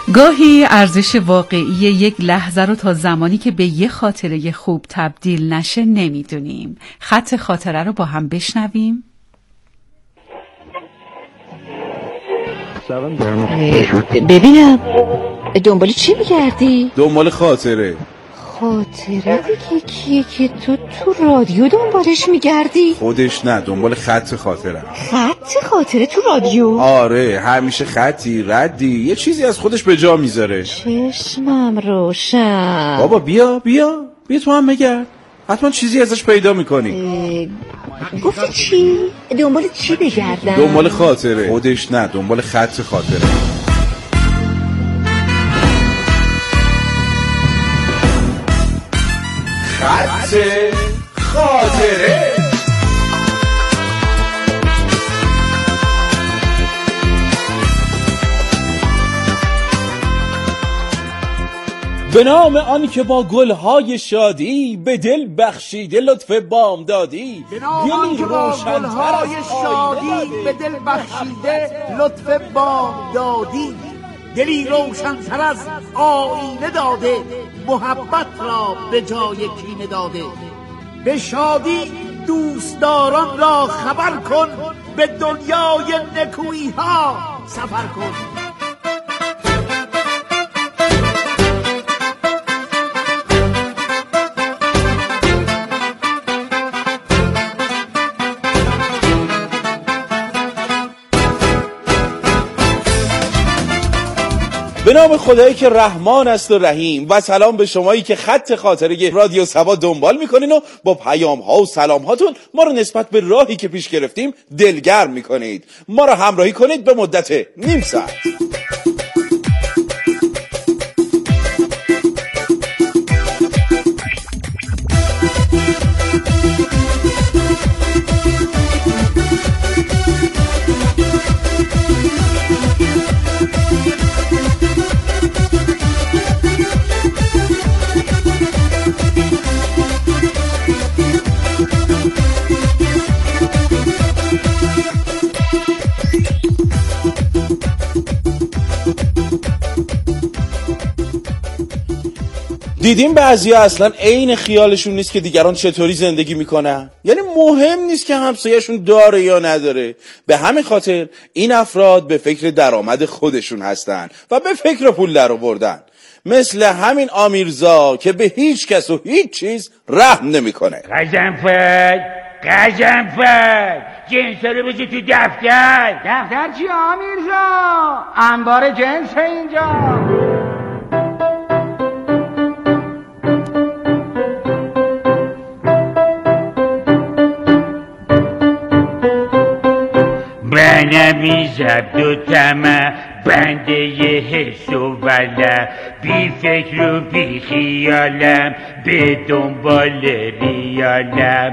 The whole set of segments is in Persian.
گاهی ارزش واقعی یک لحظه رو تا زمانی که به یه خاطره خوب تبدیل نشه نمیدونیم. خط خاطره رو با هم بشنویم. ببینم دنبال چی میگردی؟ دنبال خاطره. خاطره دیگه کیه که تو رادیو دنبالش میگردی؟ خودش نه، دنبال خط خاطره. خط خاطره تو رادیو؟ آره، همیشه خطی ردی یه چیزی از خودش به جا میذاره. چشمم روشن. بابا بیا تو هم بگرد، حتما چیزی ازش پیدا میکنی. گفتی چی؟ دنبال چی بگردم؟ دنبال خاطره. خودش نه، دنبال خط خاطره. خط خاطره. به نام آنی که با گلهای شادی به دل بخشیده لطف بامدادی. به نام آنی که با گلهای شادی به دل بخشیده لطف بامدادی. دلی روشن‌تر از آینه داده، محبت را به جای کینه داده. به شادی دوستداران را خبر کن، به دنیای نکویی ها سفر کن. به نام خدایی که رحمان است و رحیم، و سلام به شمایی که خط خاطره رادیو سبا دنبال میکنین و با پیام ها و سلام هاتون ما رو نسبت به راهی که پیش گرفتیم دلگرم میکنید. ما رو همراهی کنید به مدت نیم ساعت. دیدیم بعضیا اصلا عین خیالشون نیست که دیگران چطوری زندگی میکنن. یعنی مهم نیست که همسایه‌شون داره یا نداره. به همین خاطر این افراد به فکر درآمد خودشون هستن و به فکر پول درآوردن. مثل همین آمیرزا که به هیچ کس و هیچ چیز رحم نمیکنه. قزنفر جنس رو بذار تو دفتر چی آمیرزا؟ انبار جنس اینجا. بنمیزم دو تمه بنده یه حس و ولم، بی فکر و بی خیالم، به دنبال ریالم.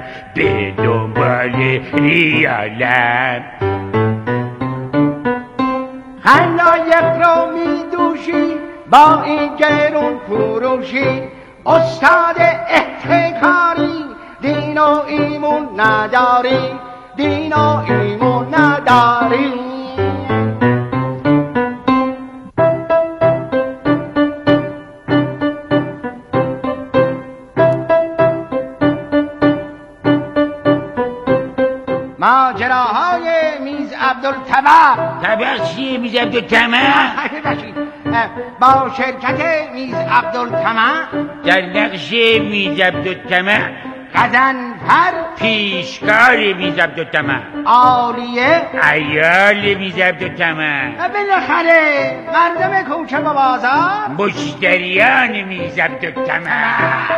خلایق رو می دوشی با این گرون فروشی، استاد احتکاری، دین و ایمون نداری. ماجراهای میز عبدالطبع. طبع چیه میز عبدالطبع؟ با شرکت میز عبدالطبع در نقش میز عبدالطبع، قزنفر پیشکار میز عبدالطبع، عالیه عیال میز عبدالطبع، بالاخره مردم کوچه و بازار مشتریان میز عبدالطبع.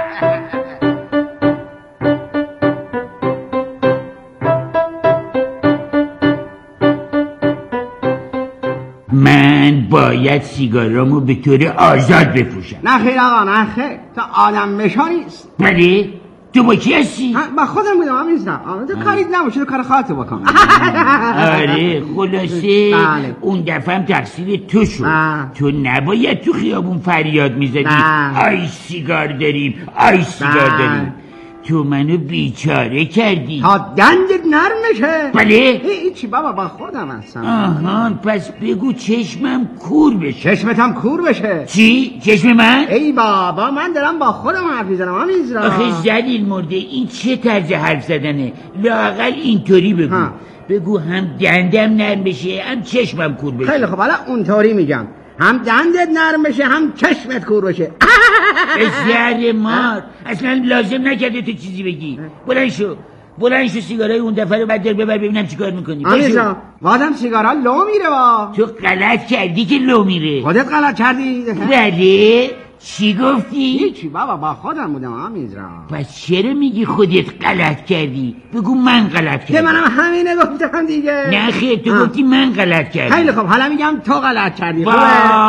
من باید سیگارامو به طور آزاد بفروشم. نه خیر آقا، نه خیر، تا آدم بشا نیست. بله؟ تو با کی هستی؟ با خودم بودم آمیزدم. تو کاریت نباشه، تو کار خواهد بکن. آره خلاصه اون دفعه هم تقصیر تو شد. تو نباید تو خیابون فریاد میزدی آی سیگار داریم. تو منو بیچاره کردی تا دندت نرم نشه. بله؟ چی بابا با خودم هستم. آهان پس بگو چشمم کور بشه. چشمتم کور بشه؟ چی؟ چشم من؟ ای بابا من دارم با خودم حرف میزنم آمیزرا. آخه ذلیل مرده این چه طرز حرف زدنه؟ لااقل اینطوری بگو. بگو هم دندم نرم بشه هم چشمم کور بشه. خیلی خب حالا اونطوری میگم، هم دندت نرم بشه هم چشمت کور بشه. زهر مار اصلا لازم نکرده تو چیزی بگی. بلند شو سیگارای اون دفعه رو بعد ببر ببینم چیکار میکنی. آمیزا وادم سیگارا لو میره با. تو غلط کردی که لو میره. خودت غلط کردی. بله چی گفتی؟ هیچی بابا با خودم بودم آمیزرا. پس چرا میگی خودت غلط کردی؟ بگو من غلط کردم. منم همینه گفتم دیگه. نه خیر تو گفتی من غلط کردم. خیلی خب حالا میگم تو غلط کردی. وای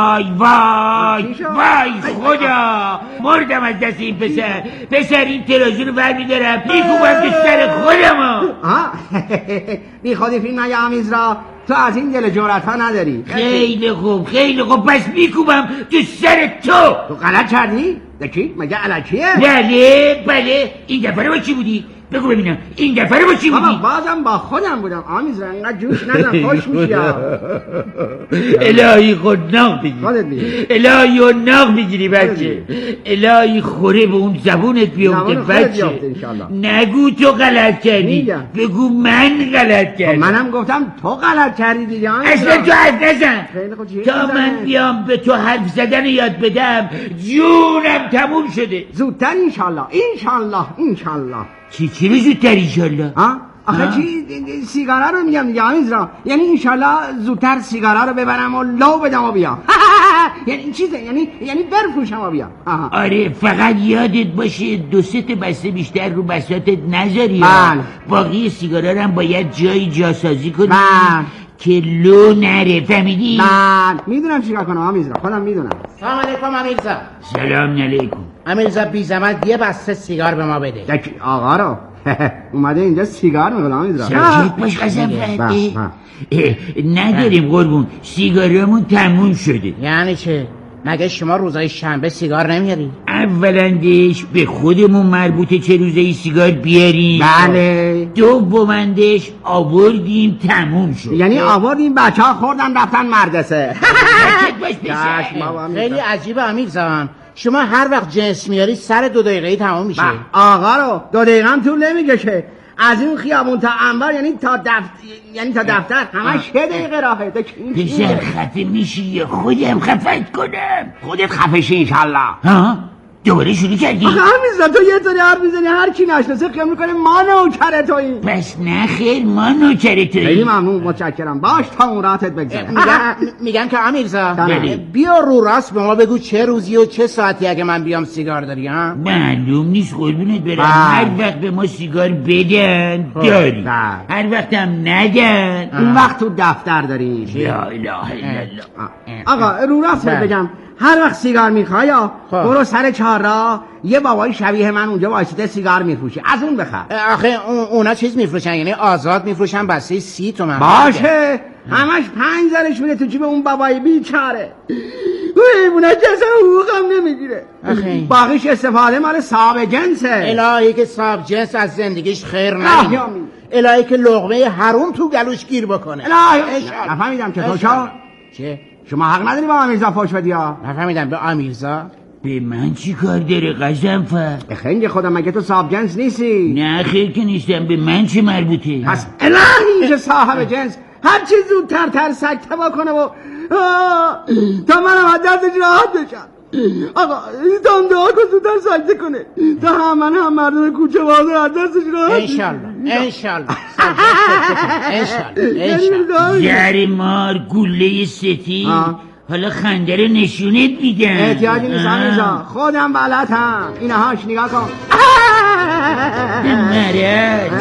خدا مردم از دست این پسر این ترازو رو برمیدارم میکوبم تو سر خودم. بی خودی فیلم نگه آمیزرا، تو از این دل جرأت ها نداری. خیلی خوب پس میکوبم تو سر تو غلط کردی؟ دکی؟ مگه علکیه؟ بله این دفعه با چی بودی؟ بگو ببینم این دفعه با چی بودی؟ بابا بازم با خودم بودم آمیزرا، انقدر جوش نزن خوش میشی. الهی خود ناغ بگیری، الهی و ناغ بگیری بچه، الهی خوره به اون زبونت بیفته بچه. نگو تو غلط کردی، بگو من غلط کردم. منم گفتم تو غلط کردی دیگه. اصلا تو حرف نزن تا من بیام به تو حرف زدن یاد بدم جونم تموم شده. زودتر انشالله. چی رو زودتر انشالله؟ آخه چی سیگاره رو میگم دیگه آمیزرا، یعنی انشالله زودتر سیگاره رو ببرم و لو بدم و بیام. یعنی این چیزه، یعنی برفروشم و بیام. آره فقط یادت باشه 2-3 بسته بیشتر رو بساتت نذاری. باقی سیگاره رو هم باید جایی جاسازی کنی که لو نره، فهمیدی؟ میدونم چیکار کنم آمیزرا، خودم میدونم. سلام علیکم آمیزرا. سلام علیکم. آمیزرا بی زحمت یه بسته سیگار به ما بده. آقا رو اومده اینجا سیگار میخواد آمیزرا. ساکت باش قسم فرده. نداریم قربون، سیگارمون تموم شده. یعنی چه؟ مگه شما روزای شنبه سیگار نمیاری؟ اولندش به خودمون مربوطه چه روزای سیگار بیاریم. بله. دومندش آوردیم تموم شد. یعنی آوردیم بچه ها خوردن رفتن مدرسه. خیلی عجیبه امیرزان، شما هر وقت جنس میاری سر 2 دقیقه تمام میشه. آقا رو 2 دقیقه هم طول نمیکشه. از این خیابون تا انبار یعنی تا دفتر همش 1 دقیقه راهه. پسر خفه میشی یا خودم خفت کنم؟ خودت خفه شی انشالله. دوباره شروع کردی؟ آخه همیزا تو یه طوری حرف میزنی هر کی نشناسه خیال میکنه ما نوکر توییم. پس نه خیر ما نوکر توییم. خیلی ممنون متشکرم. باش تا اون راحتت بگذره. میگم که امیرزا بیا رو راست به ما بگو چه روزی و چه ساعتی اگه من بیام سیگار داری. معلوم نیست قربونت برم. هر وقت به ما سیگار بدن داری، هر وقت هم ندن اون وقت تو دفتر داری. لا اله الا الله. آقا رو راست بگم هر وقت سیگار میخوای برو سر چهارراه یه بابای شبیه من اونجا واسطه سیگار میفروشه، از اون بخر. آخه اونا چیز میفروشن یعنی آزاد میفروشن بسته 30 تومن. باشه همش 5 زرش میره تو جیب اون بابای بیچاره. اونها جزا حقوقم نمیگیره. باقیش استفاده مال صاحب جنسه. الهی که صاحب جنس از زندگیش خیر نمیاد. الهی که لقمه حروم تو گلوش گیر بکنه. الهی نفهمیدم که تو چه؟ شما حق نداری با امیرزا فوش بدی ها؟ نفهمیدم به امیرزا؟ به من چی کار داره قزنفر؟ خنگ خودم مگه تو صاحب جنس نیستی؟ نه خیر که نیستم، به من چه مربوطه؟ پس الهی که صاحب جنس هر چی زودتر سکته بکنه و تا منم از دستش راحت بشم. آقا تا هم دعا کن زودتر سکته کنه تا هم مردم کوچه بازار از دستش راحت انشالله یاری مار گله ستی حالا خنده رو نشونت میدم. احتیاجی نیست امیرزا خودم بلدم. اینهاش نگاه کن. مرد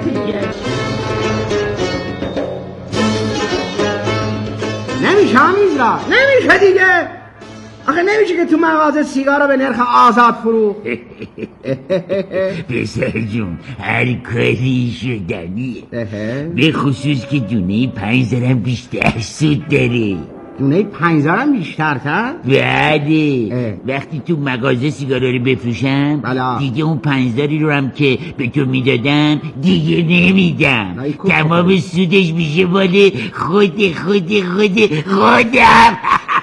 نمیشه امیرزا، نمیشه دیگه. آخه نمیشه که تو مغازه سیگار رو به نرخ آزاد فرو. پسر جون هر کاری شدنیه، به خصوص که دونه 5 زرم بیشتر سود داره. دونه 5000 هم بیشترتر؟ بله. وقتی تو مغازه سیگارا رو بفروشم بله. دیگه اون 5000 رو هم که به تو میدادم دیگه نمیدم. تمام سودش میشه مال خودم.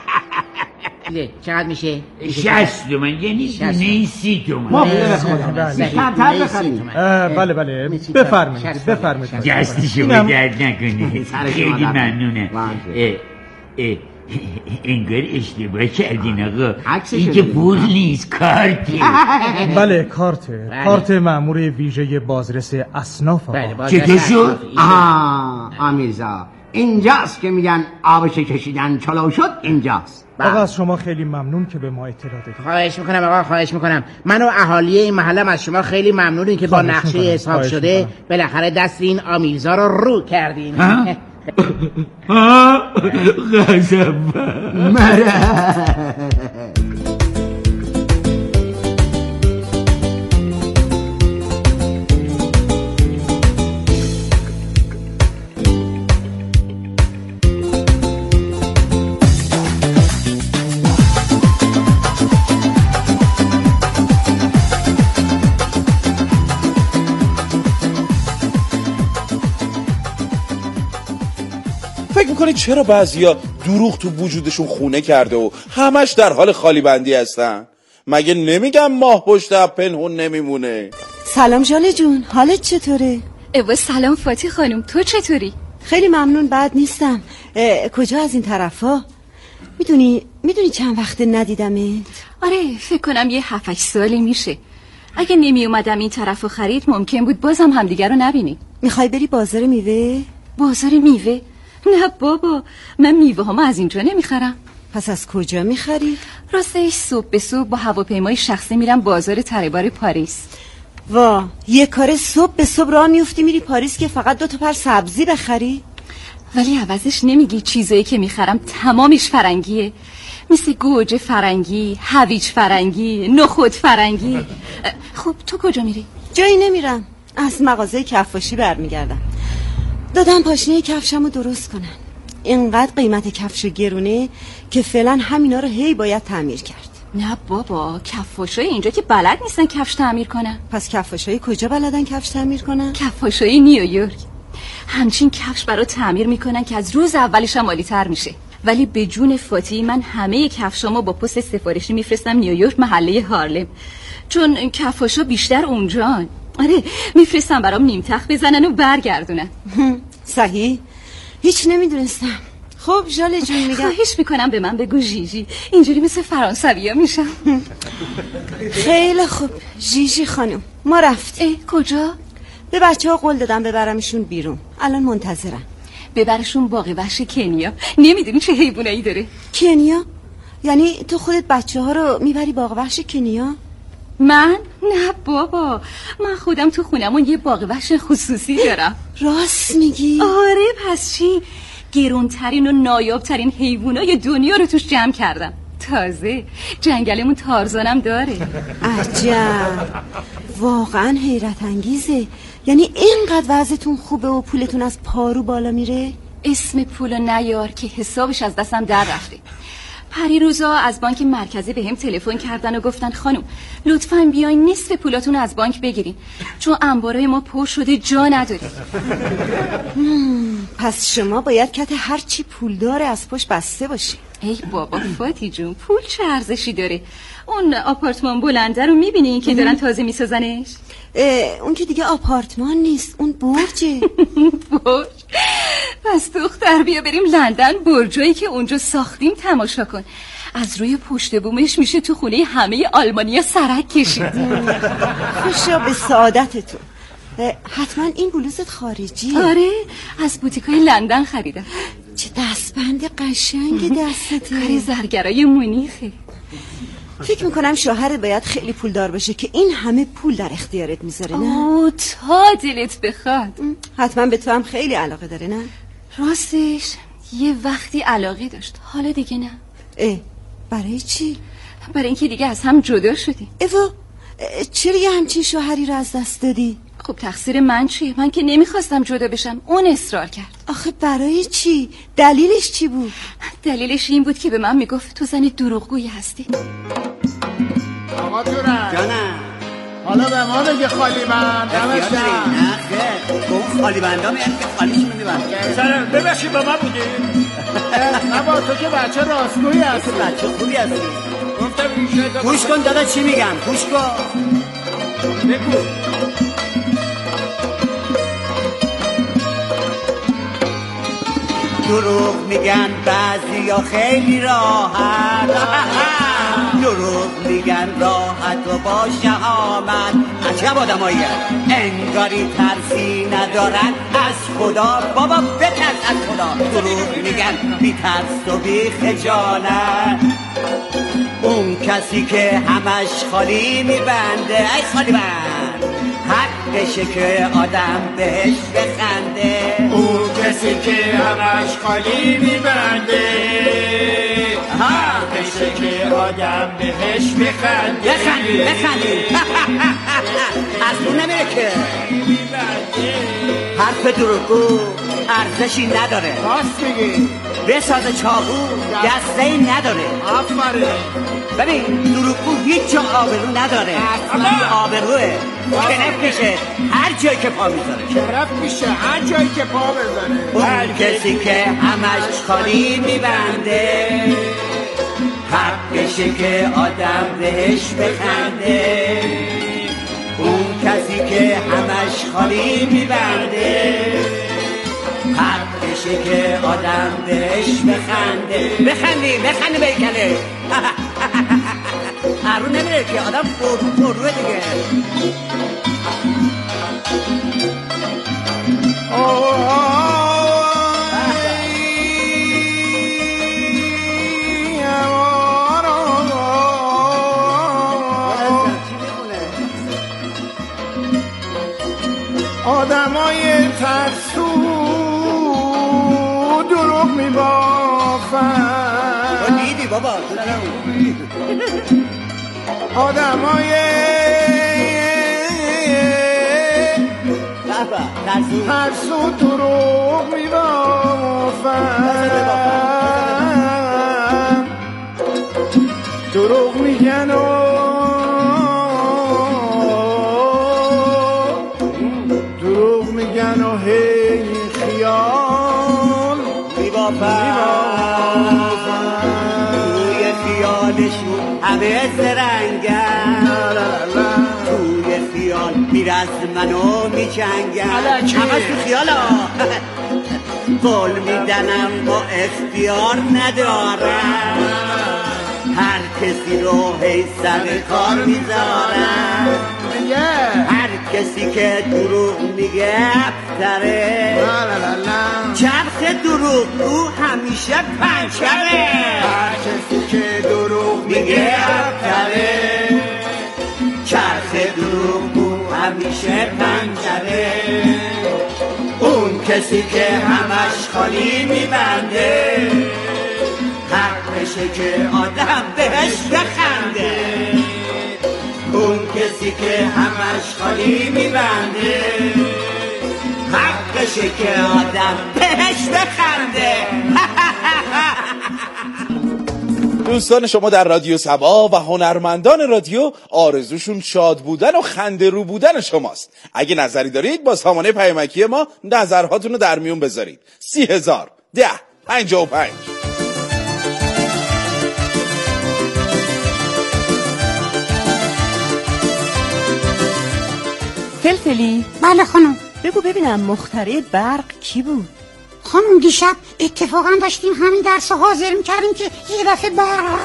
چقدر میشه؟ 60 تومن، یعنی دونه 30 تومن. ما بیشترتر بخریم. بله بفرمایید. دستی شما درد نکنه. خیلی ممنونم. انگار اشتباه کردین آقا. این که پول نیست، کارته. بله کارت مأمور ویژه بازرس اصناف آقا. چطور شد؟ آمیرزا اینجاست که میگن آبش کشیدن چلو شد. اینجاست. آقا از شما خیلی ممنون که به ما اطلاع دادید. خواهش میکنم. من و اهالی این محلم از شما خیلی ممنونیم که با نقشه حساب شده بالاخره دست این آمیرزا رو کردین. غضب فکر میکنید چرا بعضیا دروغ تو وجودشون خونه کرده و همش در حال خالی بندی هستن؟ مگه نمیگم ماه پشت اب پنهون نمیمونه؟ سلام ژاله جون، حالت چطوره؟ سلام فاتی خانم، تو چطوری؟ خیلی ممنون، بد نیستم. کجا از این طرفا؟ میدونی چند وقت ندیدمت؟ آره فکر کنم یه 7-8 سالی میشه. اگه نمی اومدم این طرفو خرید ممکن بود بازم همدیگر رو نبینیم. میخوای بری بازار میوه؟ بازار میوه؟ نه بابا، من میوه همو از اینجا نمیخرم. پس از کجا میخری؟ راستش صبح به صبح با هواپیمای شخصی میرم بازار تره‌بار پاریس. یه کار صبح به صبح راه میفتی میری پاریس که فقط 2 تا پر سبزی بخری؟ ولی عوضش نمیگی چیزایی که میخرم تمامش فرنگیه، مثل گوجه فرنگی، هویج فرنگی، نخود فرنگی. خب تو کجا میری؟ جایی نمیرم، از مغازه کفاشی برمیگردم. دادم پاشنه کفشمو درست کنن. اینقدر قیمت کفش گرونه که فعلا همینا رو هی باید تعمیر کرد. نه بابا، کفاشای اینجا که بلد نیستن کفش تعمیر کنن. پس کفاشای کجا بلدن کفش تعمیر کنن؟ کفاشای نیویورک. همچین کفش برای تعمیر میکنن که از روز اولش هم عالی‌تر میشه. ولی به جون فاتی من همه کفشامو با پست سفارشی میفرستم نیویورک، محله هارلم، چون کفاشا بیشتر اونجان. آره میفرستم برام نیم تخت بزنن و برگردونن. صحیح؟ هیچ نمیدونستم. خب ژاله جون میگم خواهش میکنم به من بگو ژیژی، اینجوری مثل فرانسویا میشم. خیلی خوب ژیژی خانم، ما رفتیم. کجا؟ به بچه ها قول دادم ببرمشون بیرون، الان منتظرن. ببرشون باغ وحش کنیا. نمیدونی چه حیوانایی داره؟ کنیا؟ یعنی تو خودت بچه ها رو میبری باغ وحش کنیا؟ من؟ نه بابا، من خودم تو خونمون یه باغ وحش خصوصی دارم. راست میگی؟ آره پس چی؟ گرونترین و نایابترین حیوانای دنیا رو توش جمع کردم. تازه جنگلمون تارزانم داره. عجب، واقعا حیرت انگیزه. یعنی اینقدر وضعتون خوبه و پولتون از پارو بالا میره؟ اسم پولو نیار که حسابش از دستم در رفته. پریروزا از بانک مرکزی به هم تلفن کردن و گفتن خانم لطفاً بیاین نصف پولاتون از بانک بگیرین چون انبارای ما پر شده جا نداریم. پس شما باید کت هر چی پول داره از پشت بسته باشی. ای بابا فاتی جون، پول چه ارزشی داره؟ اون آپارتمان بلنده رو میبینی که دارن تازه میسازنش؟ اون که دیگه آپارتمان نیست، اون برجه. برج؟ پس دختر بیا بریم لندن، برجایی که اونجا ساختیم تماشا کن. از روی پشت بومش میشه تو خونه همه آلمانیا سرک کشید. خوشا به سعادتتون. حتما این بلوزت خارجیه؟ آره از بوتیکای لندن خریدم. چه دستبند قشنگ دستته. کار زرگرای مونیخه. فکر میکنم شوهرت باید خیلی پولدار باشه که این همه پول در اختیارت میذاره، نه؟ اوه تا دلت بخواد. حتما به تو هم خیلی علاقه داره، نه؟ راستش یه وقتی علاقه داشت، حالا دیگه نه. برای چی؟ برای اینکه دیگه از هم جدا شدیم. چرا یه همچین شوهری رو از دست دادی؟ خب تقصیر من چیه؟ من که نمیخواستم جدا بشم، اون اصرار کرد. آخه برای چی؟ دلیلش چی بود؟ دلیلش این بود که به من میگفت تو زن دروغگویی هستی. آقا تورن جانم، حالا به ما بگه خالی بند نه خیر اون خالی بندا میاد که خالیشونو میبنده. سر ببخشید با ما بودی؟ نه با تو که بچه راستگویی هستی، بچه خوبی هستی. گفتم این گوش کن دادا چی میگم، گوش کن بگو. دروغ میگن بعضیا خیلی راحت، دروغ میگن راحت و با شهامت. عجب آدمایی انگاری ترسی ندارن از خدا. بابا بترس از خدا. دروغ میگن بی ترس و بی خجالت. اون کسی که همش خالی میبنده، ای خالی بند، حقشه که آدم بهش بخنده. اون کسی که همش خالی میبنده، حقشه که آدم بهش بخنده. بخندی از اون نمیره که حرف دروغگو ارزشی نداره. راست میگی. بساز چاقو دسته ای نداره. آفرین. ببین دروغگو هیچ جا آبرو نداره. آبروه کنف میشه هر جایی که پا میذاره. کنف میشه هر جایی که پا بذاره. اون کسی که همش خالی میبنده، حقشه که آدم بهش بخنده. اون کسی که همش خالی میبنده، حقشه که آدم بهش بخنده. بخندی بیکنه. هرون نمیره که آدم پروه دیگه. آدمای ترسو دروغ میبافن. دیدی بابا آدمای ترسو دروغ میبافن. دروغ میگن و هی خیال میبافن. توی خیالشون همه زرنگن، توی خیال میرزمن و میجنگن. همه تو خیال قول میدنم با اختیار ندارن. هر کسی رو هی سر کار میذارن. هر کسی که دروغ میگه ابتره. چرخ دروغ او همیشه پنچره. هر کسی که دروغ میگه ابتره. چرخ دروغ او همیشه پنچره. اون کسی که همش خالی میبنده، حقشه که آدم بهش بخنده. اون کسی که همش خالی میبنده، حقشه که آدم بهش بخنده. دوستان شما در رادیو سبا و هنرمندان رادیو آرزوشون شاد بودن و خنده رو بودن شماست. اگه نظری دارید با سامانه پیامکی ما نظرهاتون رو در میون بذارید. 30,1055. فلفلی؟ بله خانم. بگو ببینم مخترع برق کی بود؟ خانم دیشب اتفاقا داشتیم همین درس حاضر میکردیم که یه دفعه برق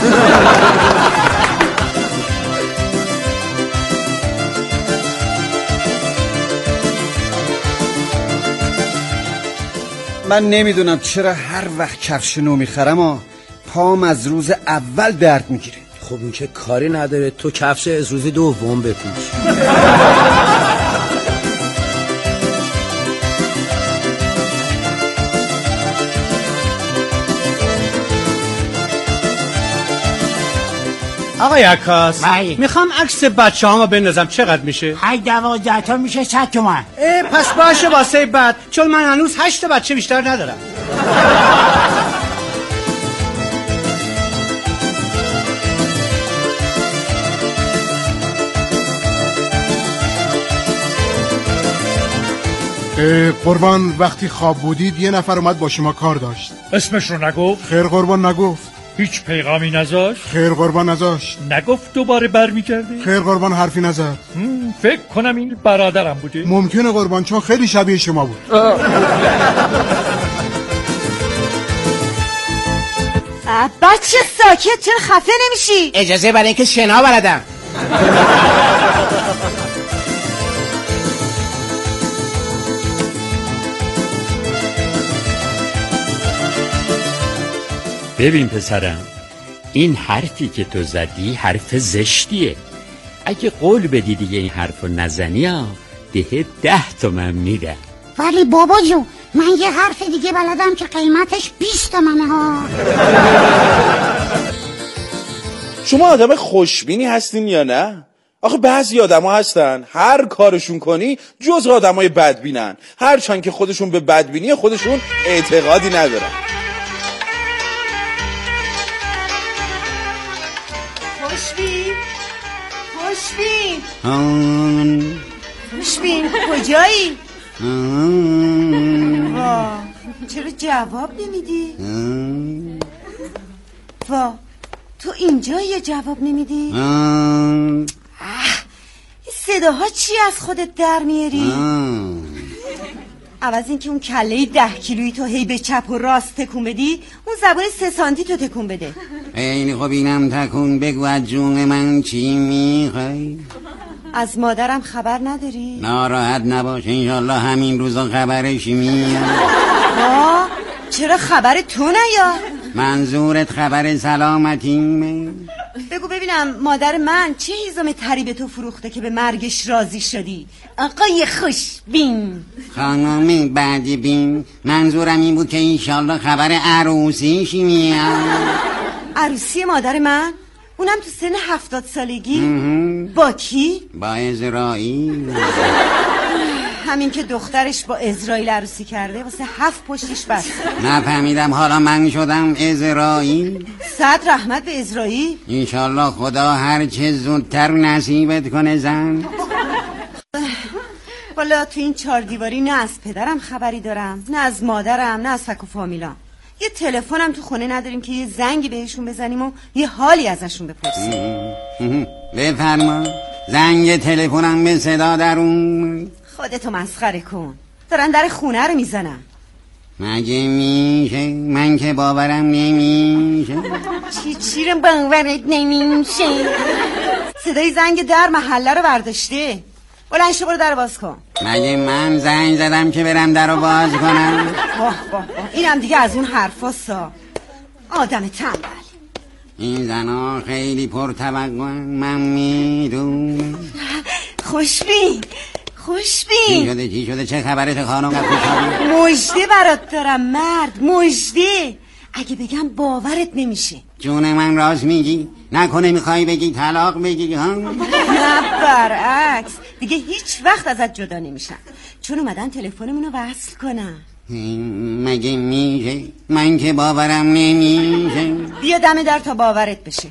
من نمیدونم چرا هر وقت کفش نو میخرم پام از روز اول درد میگیره. خب این که کاری نداره، تو کفش از روز دوم بپوش. آقای عکاس میخوام عکس بچه هامو بندازم، چقدر میشه؟ 12 تا میشه 100 تومن. پس باشه واسه بعد، چون من هنوز 8 تا بچه بیشتر ندارم. قربان وقتی خواب بودید یه نفر اومد با شما کار داشت. اسمش رو نگفت؟ خیر قربان نگفت. هیچ پیغامی نذاشت؟ خیر قربان نذاشت. نگفت دوباره برمیگرده؟ خیر قربان حرفی نزد. فکر کنم این برادرم بوده. ممکنه قربان، چون خیلی شبیه شما بود. بچه ساکت، چرا خفه نمیشی؟ اجازه برای اینکه شنا بلدم. ببین پسرم، این حرفی که تو زدی حرف زشتیه. اگه قول بدی دیگه این حرفو نزنی ده 10 تومن میدم. ولی بابا جو، من یه حرف دیگه بلدم که قیمتش 20 تومنه ها. شما آدم خوشبینی هستین یا نه؟ آخه بعضی آدم هستن هر کارشون کنی جز آدمای بدبینن، هرچند که خودشون به بدبینی خودشون اعتقادی ندارن. خوشبین کجایی؟ چرا جواب نمیدی؟ تو اینجا یه جواب نمیدی؟ صداها چی از خودت در میاری؟ عوض اینکه اون کله 10 کیلویی تو هی به چپ و راست تکون بدی، اون زبان 3 سانتی تو تکون بده. خیلی خوب، اینم تکون بگو از جون من چی میخوای؟ از مادرم خبر نداری؟ ناراحت نباش، انشالله همین روزا خبرش میاد. چرا خبر تو نیاد؟ منظورت خبر سلامتیمه؟ بگو ببینم مادر من چه هیزم تری به تو فروخته که به مرگش راضی شدی؟ آقای خوشبین. خانم بدبین، منظورم این بود که انشالله خبر عروسیش میاد. عروسی مادر من؟ اونم تو سن 70 سالگی؟ با کی؟ با اسرائیل. همین که دخترش با اسرائیل عروسی کرده واسه 7 پشتش بس. نفهمیدم حالا من شدم اسرائیل؟ 100 رحمت به اسرائیل. انشالله خدا هر چه زودتر نصیبت کنه زن. والا تو این 4 دیواری نه از پدرم خبری دارم، نه از مادرم، نه از فک و فامیلام. یه تلفنم تو خونه نداریم که یه زنگی بهشون بزنیم و یه حالی ازشون بپرسیم. بفرما، زنگ تلفنم به صدا درون. خودتو مسخره کن، دارن در خونه رو میزنن. مگه میشه؟ من که باورم نمیشه. چی رو باورت نمیشه؟ صدای زنگ در محله رو برداشته. بلند شو برو در باز کن. مگه من زنگ زدم که برم در رو باز کنم؟ واه اینم دیگه از اون حرفاستا. آدم تنبل. این زنها خیلی پرطبقن، من میدونم. خوشبین چی شده چه خبرت خانم؟ مژده برات دارم مرد، مژده. اگه بگم باورت نمیشه. جون من راست میگی؟ نکنه میخوای بگی طلاق بگی ها؟ نه برعکس، دیگه هیچ وقت ازت جدا نمیشم، چون اومدن تلفنمونو وصل کنم. مگه میشه؟ من که باورم نمیشه. بیا دم در تا باورت بشه.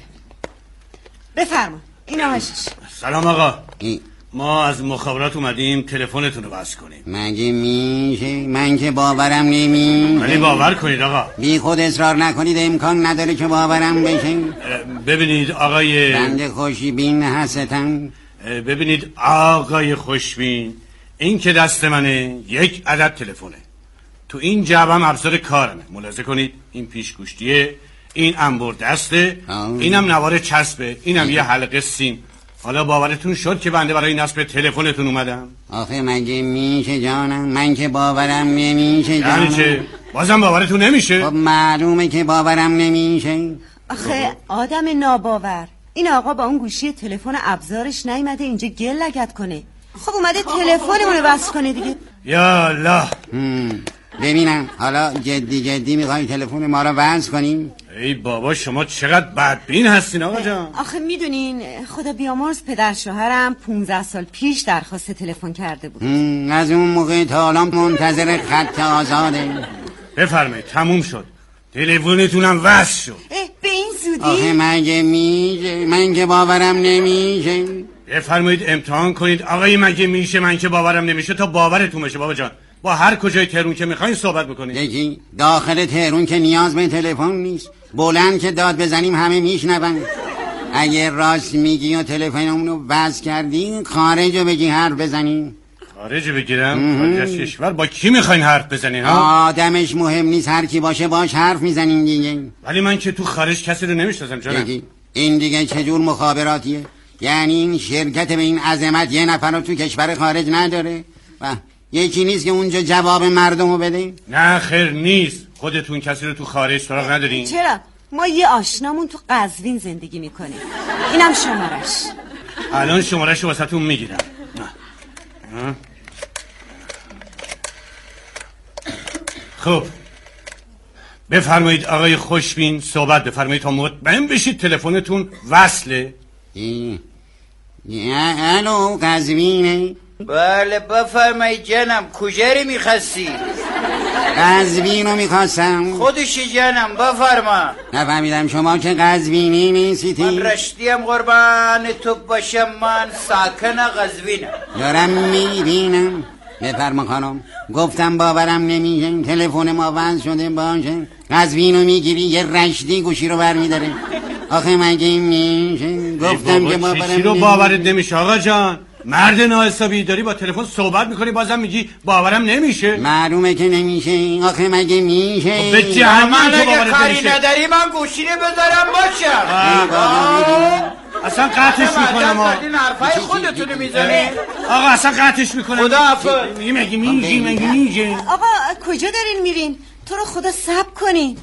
بفرما این آهشش. سلام آقا، ما از مخابرات اومدیم تلفنتون رو وصل کنیم. مگه میشه؟ من که باورم نمیشه. ولی باور کنید آقا، بی خود اصرار نکنید، امکان نداره که باورم بشه. ببینید آقای بنده خوشبین هستم. ببینید آقای خوشبین، این که دست منه 1 عدد تلفنه. تو این جعبم ابزار کارمه، ملاحظه کنید. این پیشگوشتیه، این انبر دسته، اینم نوار چسبه، اینم یه حلقه سیم. حالا باورتون شد که بنده برای نصب تلفنتون اومدم؟ آخه مگه میشه جانم؟ من که باورم نمیشه جانم. یعنی چه؟ بازم باورتون نمیشه؟ خب معلومه که باورم نمیشه. آخه آدم ناباور، این آقا با اون گوشی تلفن ابزارش نیومده اینجا گل لگد کنه. خب اومده تلفنمون رو وصل کنه دیگه. یا الله. ببینم حالا جدی میخوای تلفن ما رو وصل کنیم؟ ای بابا شما چقدر بدبین هستین آقا جان. آخه میدونین خدا بیامرز پدر شوهرم 15 سال پیش درخواست تلفن کرده بود. از اون موقع تا الان منتظر خط آزاده. بفرمایید تموم شد، تلفنتونم وصل شد. به این زودی؟ آخه مگه میشه؟ من که باورم نمیشه. بفرمایید امتحان کنید آقای مگه میشه، من که باورم نمیشه تا باورتون بشه. بابا جان با هر کجای تهرون که میخواین صحبت بکنید. یکی داخل تهرون که نیاز به تلفن نیست، بلند که داد بزنیم همه میشنون. اگه راست میگی و تلفنمونو وصل کردی خارج رو بگی حرف بزنیم. خارج بگیرم؟ خارج از کشور با کی میخواین حرف بزنین ها؟ آدمش مهم نیست، هر کی باشه باش حرف میزنیم دیگه. ولی من که تو خارج کسی رو نمیشناسم جانم. این دیگه چجور مخابراتیه؟ یعنی این شرکت به این عظمت یه نفر رو تو کشور خارج نداره و یکی نیست که اونجا جواب مردمو بده؟ نه خیر نیست. خودتون کسی رو تو خارج سراغ ندارین؟ چرا؟ ما یه آشنامون تو قزوین زندگی میکنیم. اینم شمارش. الان شمارش رو واسهتون میگیرم. خب بفرمایید آقای خوشبین صحبت بفرمایید تا مطمئن بشید تلفنتون وصله. الو قزوینه؟ بله بفرمایید جانم. کجا میخواستی؟ قزوین رو میخواستم. خودشی جانم بفرما. نفهمیدم شما که قزوینی نیستی؟ من رشتیم قربان تو باشم، من ساکن قزوینم. دارم میبینم. بفرما خانم. گفتم باورم نمیشه، تلفن ما وصل شده باشه، قزوین رو میگیری یه رشتی گوشی رو برمیداره. آخه مگه میشه؟ گفتم که باورم نمیشه. رو باورت نمیشه آقا جان؟ مرد ناحسابی داری با تلفن صحبت میکنی بازم میگی باورم نمیشه؟ معلومه که نمیشه. آخه مگه میشه؟ به جهنم تو باورت کاری نمیشه. نداری من گوشی رو بذارم باشم. اصلا قطعش میکنم. این حرفای خودتونو میزنی. آقا اصلا قطعش میکنم. خدا حافظ. مگه میشه؟ آقا کجا دارین میرین؟ تو رو خدا صبر کنین.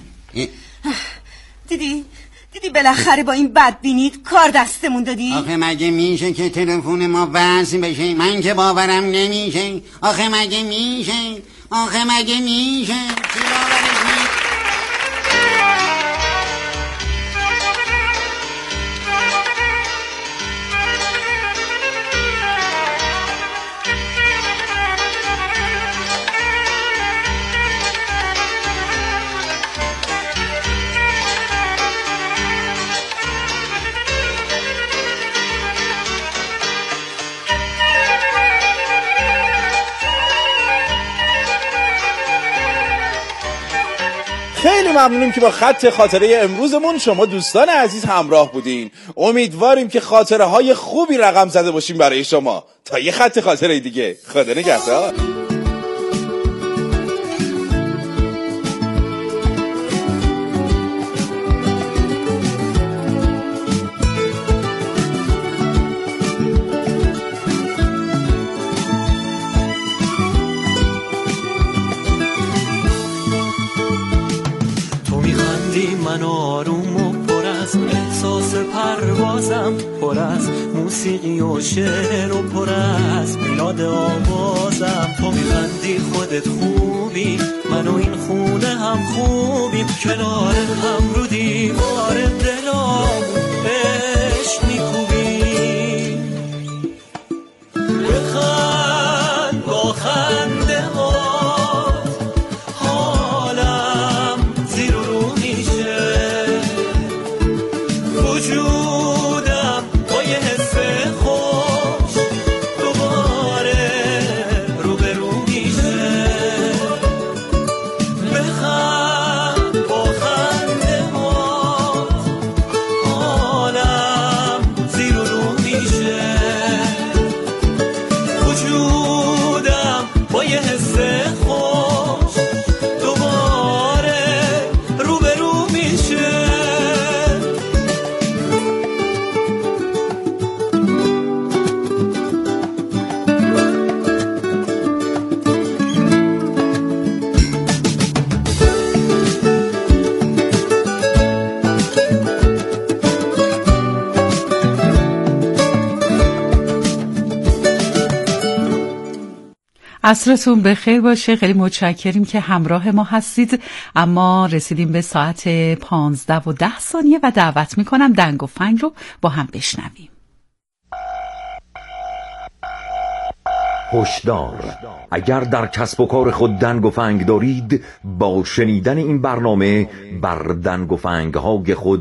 دیدی بالاخره با این بدبینیت کار دستمون دادی؟ آخه مگه میشه که تلفن ما وصل بشه؟ من که باورم نمیشه. آخه مگه میشه؟ چی باورش نیست؟ خیلی ممنونیم که با خط خاطره امروزمون شما دوستان عزیز همراه بودین. امیدواریم که خاطره های خوبی رقم زده باشیم برای شما. تا یه خط خاطره دیگه، خدا نگهدار. من آروم و پر از احساس پروازم، پر از موسیقی و شعر و پر از میلاد آوازم. تو میخندی خودت خوبی، من و این خونه هم خوبیم، کنار هم رو دیوار دلامون عشق میکوبیم. بخند با خنده ها عصرتون بخیر باشه. خیلی متشکریم که همراه ما هستید. اما رسیدیم به ساعت 15:10 و دعوت میکنم دنگ و فنگ رو با هم بشنویم. هشدار: اگر در کسب و کار خود دنگ و فنگ دارید، با شنیدن این برنامه بر دنگ و فنگ های خود